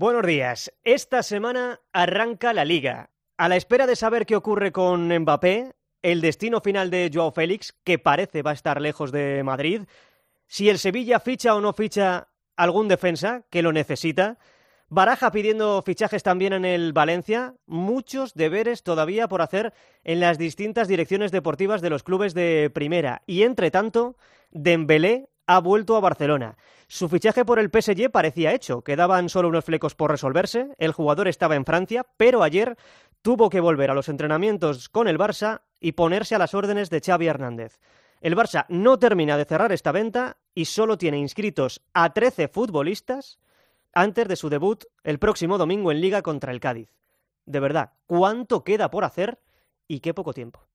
Buenos días. Esta semana arranca la Liga. A la espera de saber qué ocurre con Mbappé, el destino final de Joao Félix, que parece va a estar lejos de Madrid, si el Sevilla ficha o no ficha algún defensa que lo necesita, Baraja pidiendo fichajes también en el Valencia, muchos deberes todavía por hacer en las distintas direcciones deportivas de los clubes de primera. Y entre tanto, Dembélé ha vuelto a Barcelona. Su fichaje por el PSG parecía hecho, quedaban solo unos flecos por resolverse, el jugador estaba en Francia, pero ayer tuvo que volver a los entrenamientos con el Barça y ponerse a las órdenes de Xavi Hernández. El Barça no termina de cerrar esta venta y solo tiene inscritos a 13 futbolistas antes de su debut el próximo domingo en Liga contra el Cádiz. De verdad, ¿cuánto queda por hacer y qué poco tiempo?